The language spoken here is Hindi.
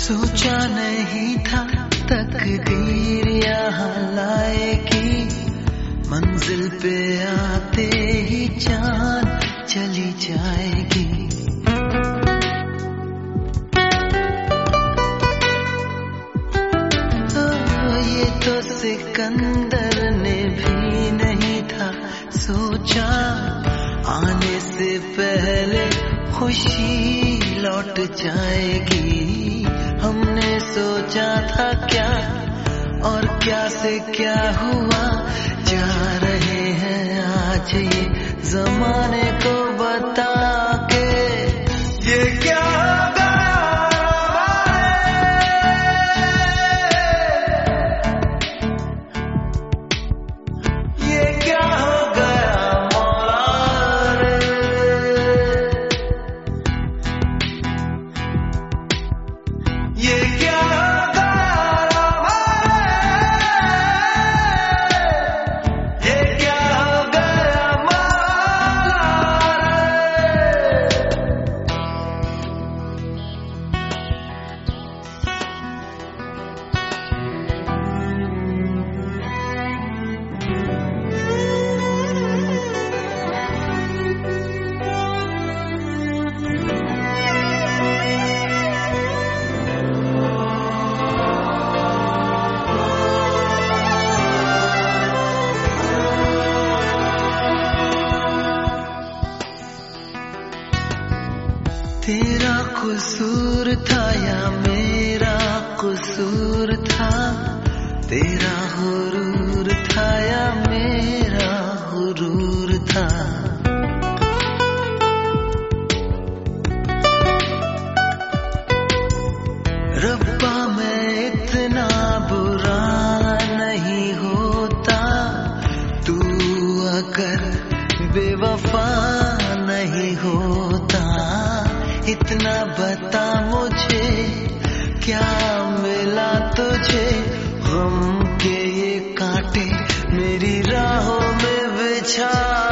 सोचा नहीं था तकदीर यहाँ लाएगी, मंजिल पे आते ही जान चली जाएगी। ये तो सिकंदर ने भी नहीं था सोचा, आने से पहले खुशी लौट जाएगी। हमने सोचा था क्या और क्या से क्या हुआ, जा रहे हैं आज ये जमाने को बता के। ये क्या तेरा कसूर था या मेरा कसूर था, तेरा हुरूर था या मेरा हुरूर था। रब्बा मैं इतना बुरा नहीं होता, तू अगर बेवफा नहीं होता। इतना बता मुझे क्या मिला तुझे, गम के ये कांटे मेरी राहों में बिछा